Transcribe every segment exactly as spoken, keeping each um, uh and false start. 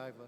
Saraiva.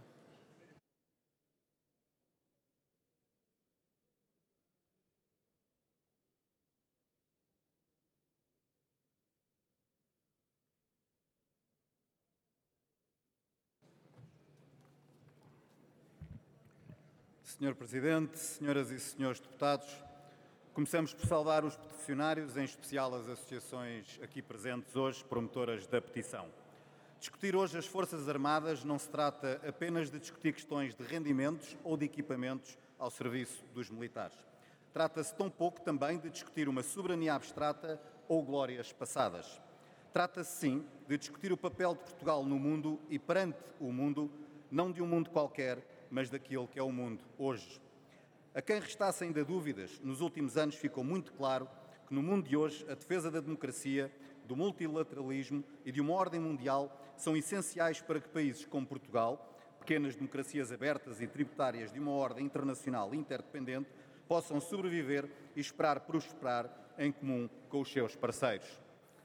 senhor Presidente, senhoras e senhores deputados, começamos por saudar os peticionários, em especial as associações aqui presentes hoje, promotoras da petição. Discutir hoje as Forças Armadas não se trata apenas de discutir questões de rendimentos ou de equipamentos ao serviço dos militares. Trata-se tão pouco também de discutir uma soberania abstrata ou glórias passadas. Trata-se, sim, de discutir o papel de Portugal no mundo e perante o mundo, não de um mundo qualquer, mas daquele que é o mundo hoje. A quem restassem ainda dúvidas, nos últimos anos ficou muito claro que no mundo de hoje a defesa da democracia, do multilateralismo e de uma ordem mundial são essenciais para que países como Portugal, pequenas democracias abertas e tributárias de uma ordem internacional interdependente, possam sobreviver e esperar prosperar em comum com os seus parceiros.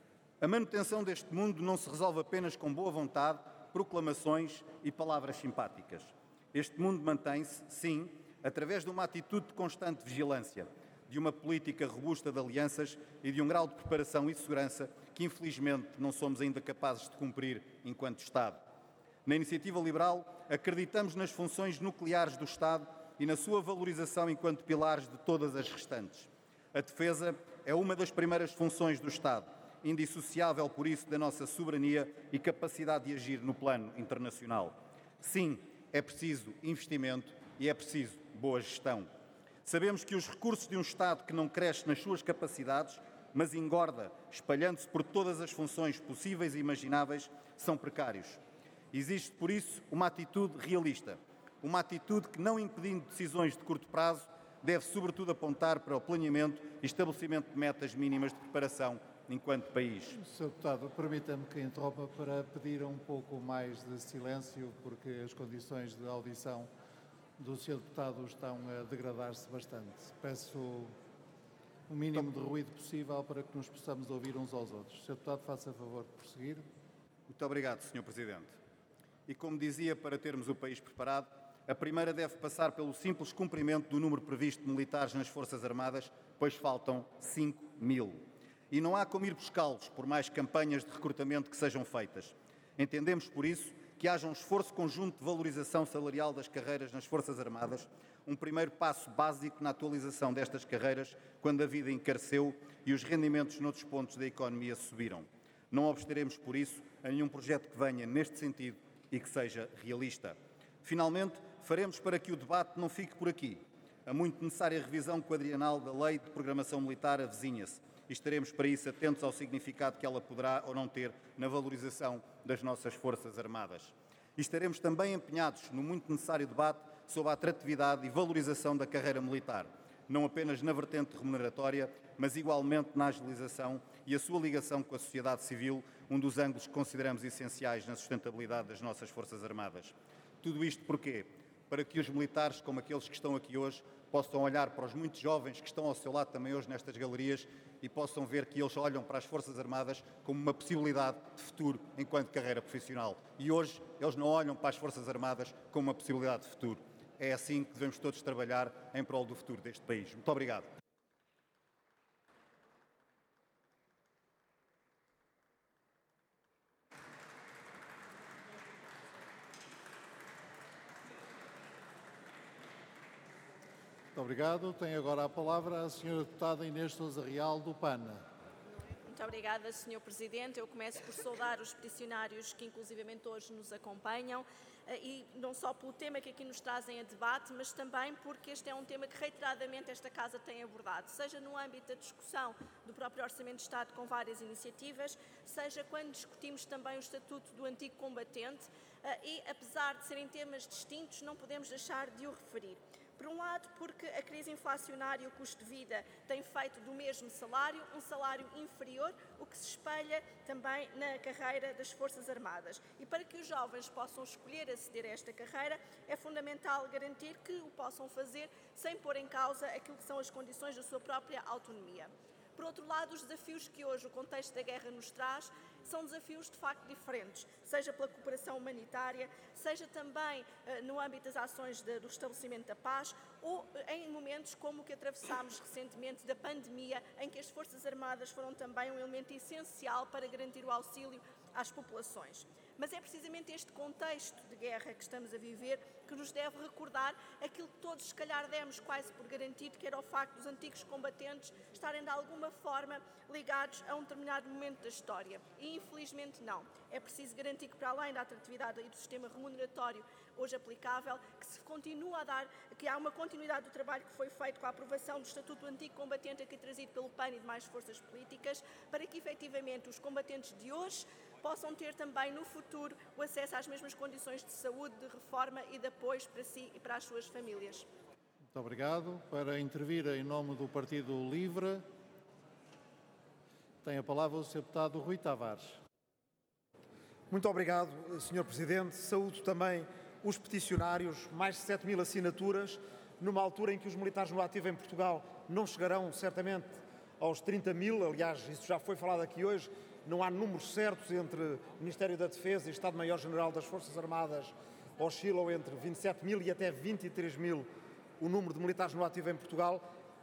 A manutenção deste mundo não se resolve apenas com boa vontade, proclamações e palavras simpáticas. Este mundo mantém-se, sim, através de uma atitude de constante vigilância, de uma política robusta de alianças e de um grau de preparação e segurança que, infelizmente, não somos ainda capazes de cumprir enquanto Estado. Na Iniciativa Liberal, acreditamos nas funções nucleares do Estado e na sua valorização enquanto pilares de todas as restantes. A defesa é uma das primeiras funções do Estado, indissociável, por isso, da nossa soberania e capacidade de agir no plano internacional. Sim, é preciso investimento e é preciso boa gestão. Sabemos que os recursos de um Estado que não cresce nas suas capacidades, mas engorda, espalhando-se por todas as funções possíveis e imagináveis, são precários. Existe, por isso, uma atitude realista, uma atitude que, não impedindo decisões de curto prazo, deve sobretudo apontar para o planeamento e estabelecimento de metas mínimas de preparação enquanto país. senhor Deputado, permita-me que interrompa para pedir um pouco mais de silêncio, porque as condições de audição do senhor Deputado estão a degradar-se bastante. Peço o mínimo de ruído possível para que nos possamos ouvir uns aos outros. senhor Deputado, faça a favor de prosseguir. Muito obrigado, senhor Presidente. E como dizia, para termos o país preparado, a primeira deve passar pelo simples cumprimento do número previsto de militares nas Forças Armadas, pois faltam cinco mil. E não há como ir buscá-los, por mais campanhas de recrutamento que sejam feitas. Entendemos, por isso, que haja um esforço conjunto de valorização salarial das carreiras nas Forças Armadas, um primeiro passo básico na atualização destas carreiras quando a vida encareceu e os rendimentos noutros pontos da economia subiram. Não obstaremos, por isso, a nenhum projeto que venha neste sentido e que seja realista. Finalmente, faremos para que o debate não fique por aqui. A muito necessária revisão quadrienal da Lei de Programação Militar avizinha-se e estaremos para isso atentos ao significado que ela poderá ou não ter na valorização das nossas Forças Armadas. E estaremos também empenhados no muito necessário debate sobre a atratividade e valorização da carreira militar, não apenas na vertente remuneratória, mas igualmente na agilização e a sua ligação com a sociedade civil, um dos ângulos que consideramos essenciais na sustentabilidade das nossas Forças Armadas. Tudo isto porquê? Para que os militares, como aqueles que estão aqui hoje, possam olhar para os muitos jovens que estão ao seu lado também hoje nestas galerias e possam ver que eles olham para as Forças Armadas como uma possibilidade de futuro enquanto carreira profissional. E hoje eles não olham para as Forças Armadas como uma possibilidade de futuro. É assim que devemos todos trabalhar em prol do futuro deste país. Muito obrigado. Muito obrigado. Tem agora a palavra a senhora Deputada Inês Sousa Real, do PAN. Muito obrigada, senhor Presidente. Eu começo por saudar os peticionários que inclusivamente hoje nos acompanham e não só pelo tema que aqui nos trazem a debate, mas também porque este é um tema que reiteradamente esta Casa tem abordado, seja no âmbito da discussão do próprio Orçamento de Estado com várias iniciativas, seja quando discutimos também o Estatuto do Antigo Combatente e, apesar de serem temas distintos, não podemos deixar de o referir. Por um lado, porque a crise inflacionária e o custo de vida têm feito do mesmo salário um salário inferior, o que se espelha também na carreira das Forças Armadas. E para que os jovens possam escolher aceder a esta carreira, é fundamental garantir que o possam fazer sem pôr em causa aquilo que são as condições da sua própria autonomia. Por outro lado, os desafios que hoje o contexto da guerra nos traz são desafios de facto diferentes, seja pela cooperação humanitária, seja também uh, no âmbito das ações de, do estabelecimento da paz ou uh, em momentos como o que atravessámos recentemente da pandemia, em que as Forças Armadas foram também um elemento essencial para garantir o auxílio às populações. Mas é precisamente este contexto de guerra que estamos a viver que nos deve recordar aquilo que todos, se calhar, demos quase por garantido, que era o facto dos antigos combatentes estarem de alguma forma ligados a um determinado momento da história. E, infelizmente, não. É preciso garantir que, para além da atratividade e do sistema remuneratório hoje aplicável, que se continua a dar, que há uma continuidade do trabalho que foi feito com a aprovação do Estatuto do Antigo Combatente, aqui trazido pelo P A N e demais forças políticas, para que, efetivamente, os combatentes de hoje possam ter também no futuro o acesso às mesmas condições de saúde, de reforma e de apoio para si e para as suas famílias. Muito obrigado. Para intervir em nome do Partido Livre, tem a palavra o senhor deputado Rui Tavares. Muito obrigado, senhor Presidente. Saúdo também os peticionários, mais de sete mil assinaturas, numa altura em que os militares no ativo em Portugal não chegarão certamente aos trinta mil, aliás, isso já foi falado aqui hoje. Não há números certos entre o Ministério da Defesa e Estado-Maior-General das Forças Armadas, oscilam entre vinte e sete mil e até vinte e três mil o número de militares no ativo em Portugal.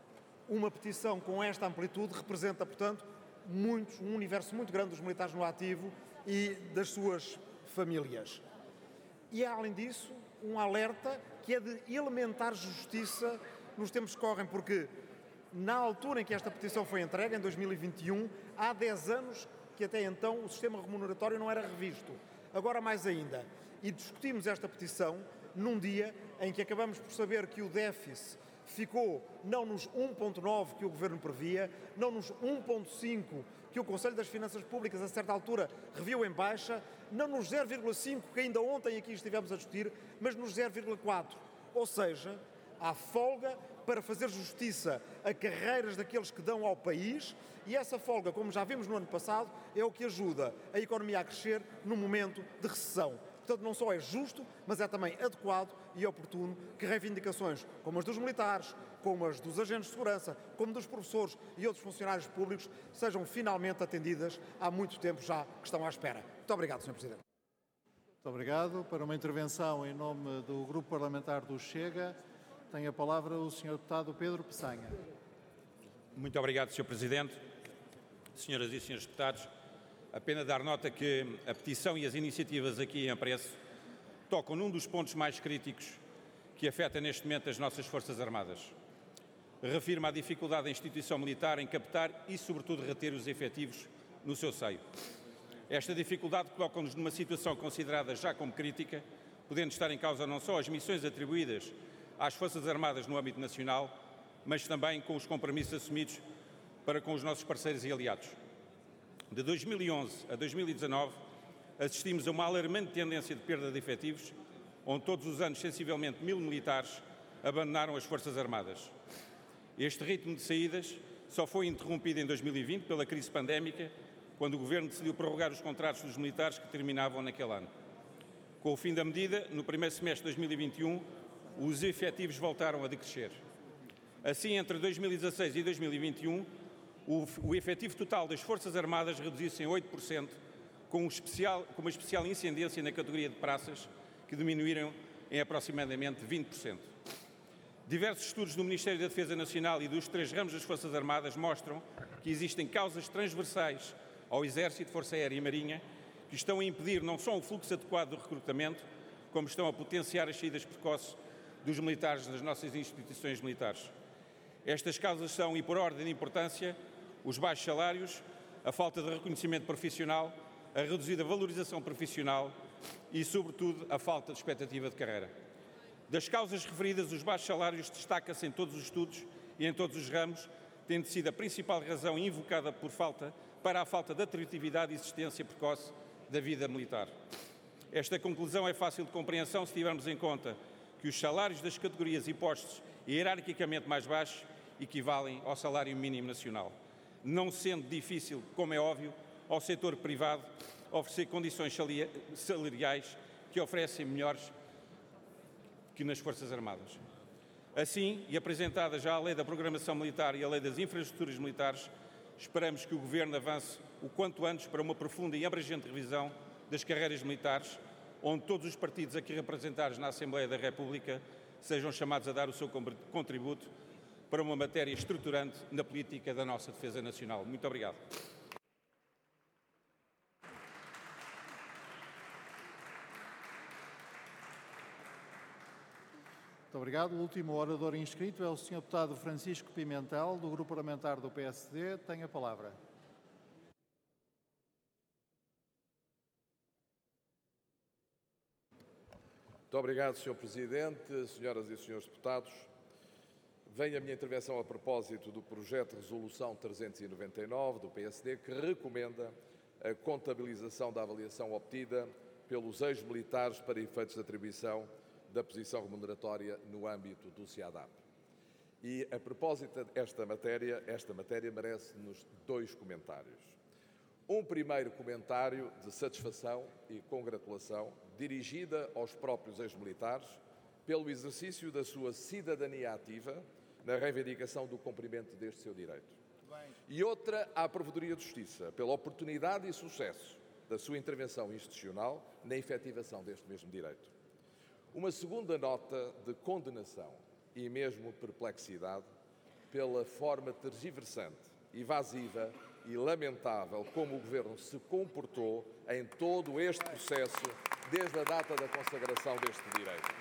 Uma petição com esta amplitude representa, portanto, muitos, um universo muito grande dos militares no ativo e das suas famílias. E, além disso, um alerta que é de elementar justiça nos tempos que correm, porque na altura em que esta petição foi entregue, em dois mil e vinte e um, há dez anos que até então o sistema remuneratório não era revisto. Agora mais ainda. E discutimos esta petição num dia em que acabamos por saber que o déficit ficou não nos um vírgula nove que o Governo previa, não nos um vírgula cinco que o Conselho das Finanças Públicas a certa altura reviu em baixa, não nos zero vírgula cinco que ainda ontem aqui estivemos a discutir, mas nos zero vírgula quatro. Ou seja, há folga para fazer justiça a carreiras daqueles que dão ao país, e essa folga, como já vimos no ano passado, é o que ajuda a economia a crescer num momento de recessão. Portanto, não só é justo, mas é também adequado e oportuno que reivindicações como as dos militares, como as dos agentes de segurança, como dos professores e outros funcionários públicos sejam finalmente atendidas. Há muito tempo já que estão à espera. Muito obrigado, senhor Presidente. Muito obrigado. Para uma intervenção em nome do Grupo Parlamentar do Chega, tem a palavra o senhor deputado Pedro Peçanha. Muito obrigado, senhor Presidente. Senhoras e senhores deputados, apenas dar nota que a petição e as iniciativas aqui em apreço tocam num dos pontos mais críticos que afeta neste momento as nossas Forças Armadas. Refirma a dificuldade da instituição militar em captar e, sobretudo, reter os efetivos no seu seio. Esta dificuldade coloca-nos numa situação considerada já como crítica, podendo estar em causa não só as missões atribuídas às Forças Armadas no âmbito nacional, mas também com os compromissos assumidos para com os nossos parceiros e aliados. De dois mil e onze a dois mil e dezanove, assistimos a uma alarmante tendência de perda de efetivos, onde todos os anos sensivelmente mil militares abandonaram as Forças Armadas. Este ritmo de saídas só foi interrompido em dois mil e vinte pela crise pandémica, quando o Governo decidiu prorrogar os contratos dos militares que terminavam naquele ano. Com o fim da medida, no primeiro semestre de dois mil e vinte e um, os efetivos voltaram a decrescer. Assim, entre dois mil e dezasseis e dois mil e vinte e um, o, o efetivo total das Forças Armadas reduziu-se em oito por cento, com, um especial, com uma especial incidência na categoria de praças, que diminuíram em aproximadamente vinte por cento. Diversos estudos do Ministério da Defesa Nacional e dos três ramos das Forças Armadas mostram que existem causas transversais ao Exército, Força Aérea e Marinha que estão a impedir não só o fluxo adequado do recrutamento, como estão a potenciar as saídas precoces dos militares das nossas instituições militares. Estas causas são, e por ordem de importância, os baixos salários, a falta de reconhecimento profissional, a reduzida valorização profissional e, sobretudo, a falta de expectativa de carreira. Das causas referidas, os baixos salários destacam-se em todos os estudos e em todos os ramos, tendo sido a principal razão invocada por falta, para a falta de atratividade e existência precoce da vida militar. Esta conclusão é fácil de compreensão se tivermos em conta que os salários das categorias e postos hierarquicamente mais baixos equivalem ao salário mínimo nacional, não sendo difícil, como é óbvio, ao setor privado oferecer condições salariais que oferecem melhores que nas Forças Armadas. Assim, e apresentada já a Lei da Programação Militar e a Lei das Infraestruturas Militares, esperamos que o Governo avance o quanto antes para uma profunda e abrangente revisão das carreiras militares, onde todos os partidos aqui representados na Assembleia da República sejam chamados a dar o seu contributo para uma matéria estruturante na política da nossa defesa nacional. Muito obrigado. Muito obrigado. O último orador inscrito é o senhor deputado Francisco Pimentel, do Grupo Parlamentar do P S D. Tem a palavra. Muito obrigado, senhor Presidente, senhoras e senhores deputados. Venho a minha intervenção a propósito do projeto de resolução trezentos e noventa e nove do P S D, que recomenda a contabilização da avaliação obtida pelos ex-militares para efeitos de atribuição da posição remuneratória no âmbito do SEADAP. E, a propósito desta matéria, esta matéria merece-nos dois comentários. Um primeiro comentário de satisfação e congratulação, dirigida aos próprios ex-militares, pelo exercício da sua cidadania ativa na reivindicação do cumprimento deste seu direito. E outra à Provedoria de Justiça, pela oportunidade e sucesso da sua intervenção institucional na efetivação deste mesmo direito. Uma segunda nota de condenação e mesmo perplexidade pela forma tergiversante, evasiva e lamentável como o Governo se comportou em todo este processo desde a data da consagração deste direito.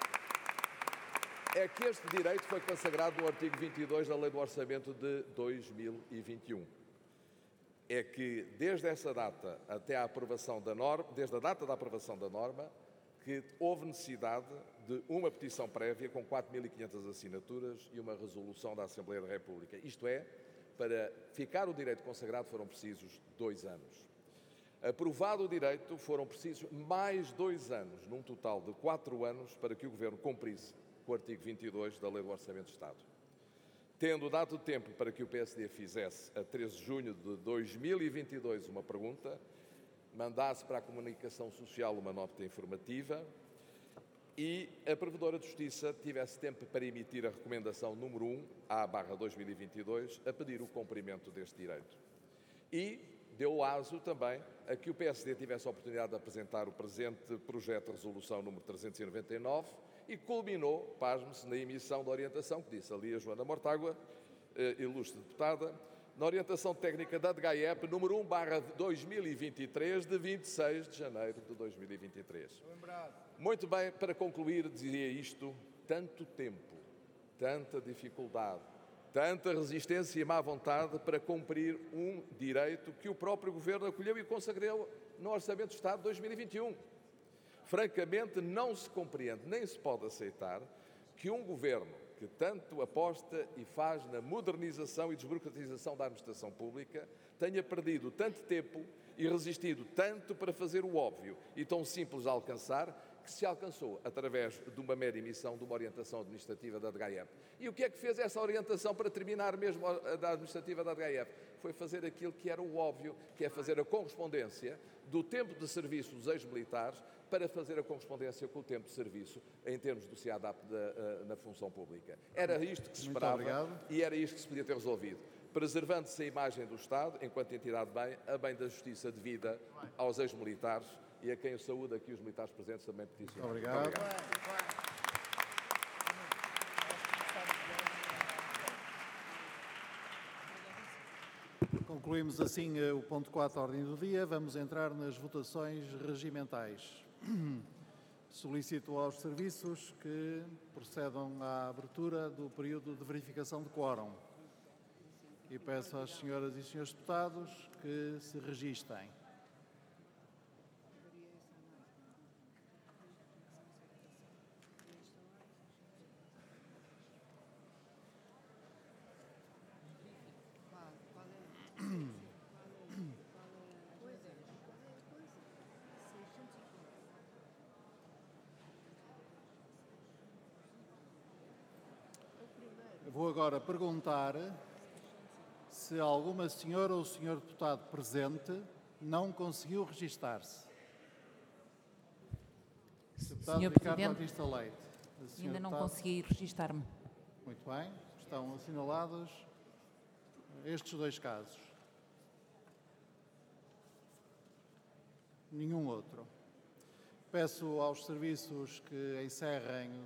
É que este direito foi consagrado no artigo vinte e dois da Lei do Orçamento de dois mil e vinte e um. É que desde essa data até a aprovação da norma, desde a data da aprovação da norma, que houve necessidade de uma petição prévia com quatro mil e quinhentas assinaturas e uma resolução da Assembleia da República. Isto é, para ficar o direito consagrado foram precisos dois anos. Aprovado o direito, foram precisos mais dois anos, num total de quatro anos, para que o Governo cumprisse o artigo vinte e dois da Lei do Orçamento de Estado. Tendo dado tempo para que o P S D fizesse, a treze de junho de dois mil e vinte e dois, uma pergunta, mandasse para a Comunicação Social uma nota informativa e a Provedora de Justiça tivesse tempo para emitir a recomendação número um, A barra dois mil e vinte e dois, a pedir o cumprimento deste direito. E deu aso também a que o P S D tivesse a oportunidade de apresentar o presente projeto de resolução número trezentos e noventa e nove e culminou, pasme-se, na emissão da orientação, que disse ali a Joana Mortágua, eh, ilustre deputada, na orientação técnica da D G A E P número um barra dois mil e vinte e três, de vinte e seis de janeiro de dois mil e vinte e três. Muito bem, para concluir, dizia isto: tanto tempo, tanta dificuldade, tanta resistência e má vontade para cumprir um direito que o próprio Governo acolheu e consagrou no Orçamento de Estado de dois mil e vinte e um. Francamente, não se compreende, nem se pode aceitar que um Governo que tanto aposta e faz na modernização e desburocratização da administração pública tenha perdido tanto tempo e resistido tanto para fazer o óbvio e tão simples a alcançar, que se alcançou através de uma mera emissão de uma orientação administrativa da D G A E P. E o que é que fez essa orientação para terminar mesmo a da administrativa da D G A E P? Foi fazer aquilo que era o óbvio, que é fazer a correspondência do tempo de serviço dos ex-militares para fazer a correspondência com o tempo de serviço em termos do SEADAP da, na função pública. Era isto que se esperava e era isto que se podia ter resolvido, preservando-se a imagem do Estado, enquanto entidade bem, a bem da justiça devida aos ex-militares e a quem eu saúdo aqui os militares presentes também peticionam. Obrigado. Muito obrigado. Concluímos assim o ponto quatro da ordem do dia. Vamos entrar nas votações regimentais. Solicito aos serviços que procedam à abertura do período de verificação de quórum. E peço às senhoras e senhores deputados que se registem. Vou agora perguntar se alguma senhora ou senhor deputado presente não conseguiu registar-se. Deputado senhor Ricardo Presidente, Batista Leite. ainda não deputado... consegui registar-me. Muito bem. Estão assinalados estes dois casos. nenhum outro. Peço aos serviços que encerrem